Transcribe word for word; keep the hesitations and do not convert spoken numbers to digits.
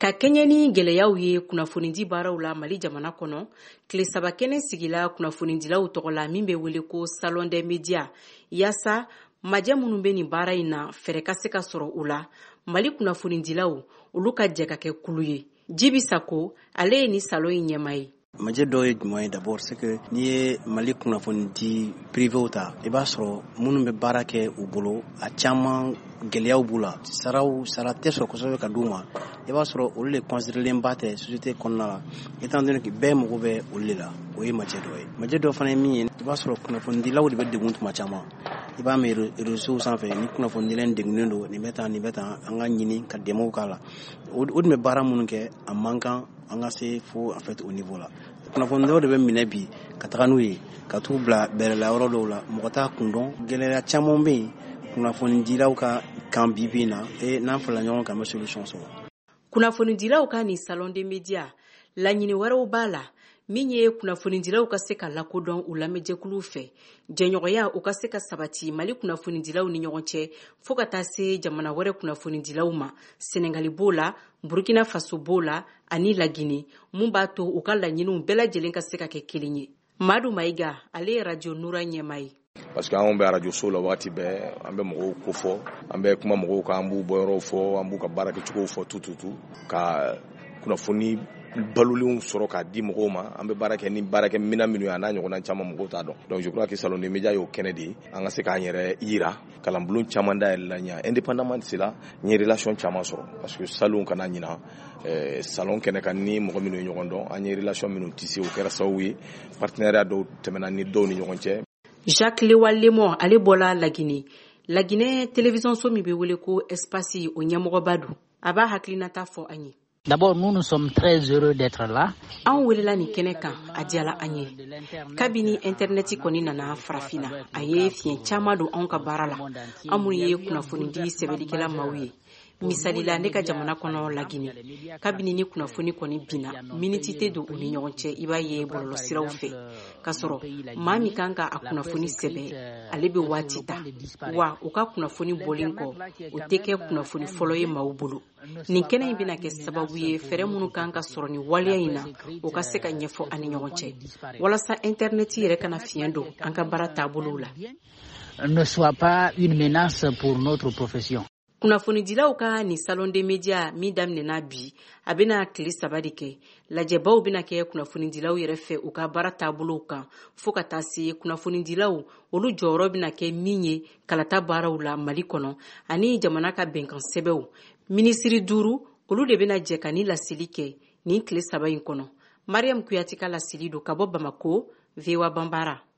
Ka kɛɲɛ ni gɛlɛyaw ye kunnafonidi baaraw la Mali jamana kɔnɔ, tile saba kɛnɛ sigila kunnafonidilaw tɔgɔ la min bɛ wele ko Salon des Médias. Yaasa majɛ minnu bɛ nin baara in na fɛrɛ ka se ka sɔrɔ u la, Mali kunnafonidilaw olu ka jɛ ka kɛ kulu ye. Jibi Sako, ale ye ni salon in ɲɛma ye. Majɛ dɔ ye jumɛn ye d'abord c'est que n'i ye Mali kunnafonidi privéw ta, i b'a sɔrɔ minnu bɛ baara kɛ u bolo a caman gɛlɛyaw b'u la, saraw sara tɛ sɔrɔ kosɛbɛ ka d'u ma. I b'a sɔrɔ olu de considérelen ba tɛ société kɔnɔna la, étant donné que bɛɛ mago bɛ olu de la, o ye majɛ dɔ ye. Majɛ dɔ fana ye min ye, i b'a sɔrɔ kunnafonidilaw de bɛ degun tuma caman. I b'a mɛn réseau sanfɛ ni kunnafonidila degunnen don nin bɛ tan nin bɛ tan an ka ɲini ka dɛmɛw k'a la. O de bɛ baara minnu kɛ a man kan an ka se fo en fait au niveau la. Kunnafonidilaw de bɛ minɛ bi ka taga n'u ye ka t'u bila bɛrɛla yɔrɔ dɔw la mɔgɔ t'a kun dɔn. Gɛlɛya caman bɛ yen kunnafonidilaw ka kan bi bi in na et n'an farala ɲɔgɔn kan an bɛ solution sɔrɔ. Kunnafonidilaw ka ni Salon des Médias laɲini wɛrɛw b'a la min ye kunnafonidilaw ka se ka lakodɔn u lamɛnjɛkuluw fɛ, jɛɲɔgɔnya u ka se ka sabati Mali kunnafonidilaw ni ɲɔgɔn cɛ fo ka taa se jamana wɛrɛ kunnafonidilaw ma. Senegali b'o la, Burkina Faso b'o la, ani Lagine, mun b'a to u ka laɲiniw bɛɛ lajɛlen ka se ka kɛ kelen ye. Madu Mayiga, ale ye Radio Nura ɲɛma ye. Parce que anw bɛ radio so la waati bɛɛ an bɛ mɔgɔw ko fɔ, an bɛ kuma mɔgɔw kan, an b'u bɔyɔrɔw fɔ, an b'u ka baara kɛcogow fɔ tu tu tu ka kunnafoni balolenw sɔrɔ k'a di mɔgɔw ma. An bɛ baara kɛ ni baarakɛ minɛn minnu ye a n'a ɲɔgɔnna caman mɔgɔw t'a dɔn. Donc je crois que Salon des Médias y'o kɛnɛ de ye an ka se k'an yɛrɛ yira kalanbulon caman dayɛlɛ la ɲɛ indépendamment de cela n ye relation caman sɔrɔ parce que salon kana ɲina euh, salon kɛnɛ kan ni mɔgɔ minnu ye ɲɔgɔn dɔn an ye relation minnu tissé o kɛra sababu ye partenariat dɔw tɛmɛna ni dɔw ni ɲɔgɔn cɛ. Jacques Lewal Lemon ale bɔla Lagine. Lagine télévision so min bɛ wele ko Espace o ɲɛmɔgɔba don. A b'a hakilinata fɔ an ye. D'abord, nous nous sommes très heureux d'être là. An welela ni kɛnɛ kan a diyala an ye. Kabini interneti kɔni nana farafina, a ye fiɲɛ caman don anw ka baara la. An minnu ye kunnafonidi sɛbɛnnikɛla maaw ye. Misali la ne ka jamana kɔnɔ Lagine. Kabini ni kunnafoni kɔni binna, miniti tɛ don u ni ɲɔgɔn cɛ i b'a ye bɔlɔlɔsiraw fɛ. Ka sɔrɔ maa min kan ka a kunnafoni sɛbɛn, ale bɛ waati ta. Wa u ka kunnafoni bɔlen kɔ, o tɛ kɛ kunnafoni fɔlɔ ye maaw bolo. Nin kɛnɛ in bɛna kɛ sababu ye fɛrɛ minnu kan ka sɔrɔ ni waleya in na o ka se ka ɲɛfɔ an ni ɲɔgɔn cɛ. Walasa interneti yɛrɛ kana fiɲɛ don an ka baara taabolow la. Ne soit pas une menace pour notre profession. Kunnafonidilaw ka ni Salon des Médias min daminɛna bi a bɛna tile saba de kɛ. Lajɛbaw bɛna kɛ kunnafonidilaw yɛrɛ fɛ u ka baara taabolow kan fo ka taa se kunnafonidilaw olu jɔyɔrɔ bɛna kɛ min ye kalata baaraw la Mali kɔnɔ ani jamana ka bɛnkan sɛbɛnw. Minisiri duuru olu de bɛna jɛ ka ni laseli kɛ nin tile saba in kɔnɔ. Mariam Kuyati ka laseli don ka bɔ Bamako, V O A Bambara.